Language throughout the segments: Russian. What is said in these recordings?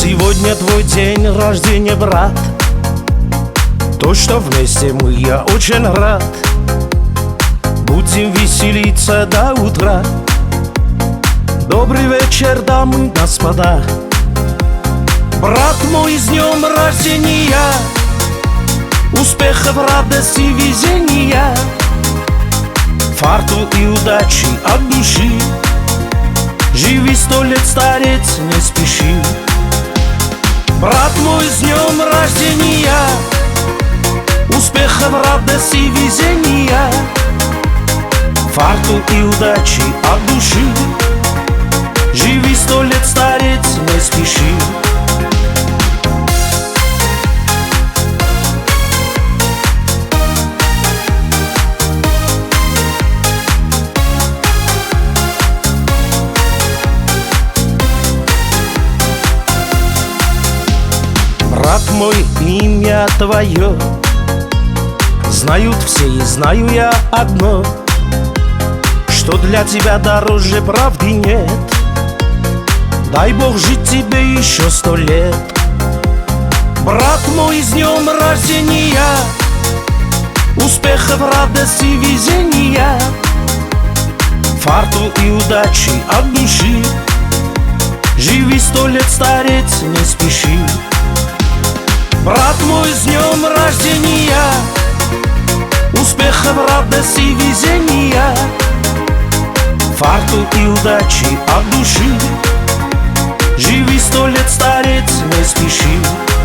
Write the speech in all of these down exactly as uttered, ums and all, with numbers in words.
Сегодня твой день рождения, брат. То, что вместе мы, я очень рад. Будем веселиться до утра. Добрый вечер, дамы и господа. Брат мой, с днем рождения, успехов, радости, везения, фарту и удачи от души. Живи сто лет, старец, не спеши. Брат мой, с днем рождения, успехов, радости, везения, фарту и удачи от души. Живи сто лет, старец, не спеши. Брат мой, имя твое знают все, и знаю я одно, что для тебя дороже правды нет. Дай Бог жить тебе еще сто лет. Брат мой, с днем рождения, успехов, радости, везения, фарту и удачи от души. Живи сто лет, старец, не спеши. Брат мой, с днем рождения, успехов, радости, везения, фарту и удачи от души. Живи сто лет, старец, не спеши.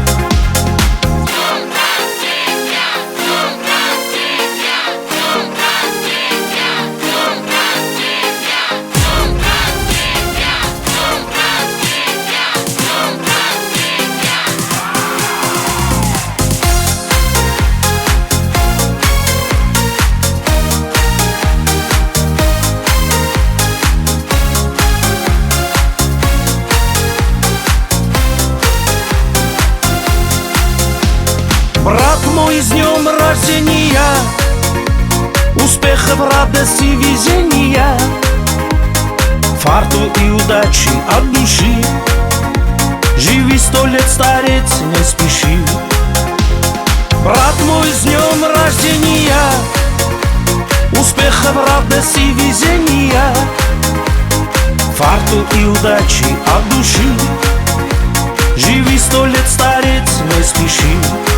Брат мой, с днем рождения, успехов, радости, везения, фарту и удачи от души. Живи сто лет, старец, не спеши. Брат мой, с днем рождения, успехов, радости, везения, фарту и удачи от души. Живи сто лет, старец, не спеши.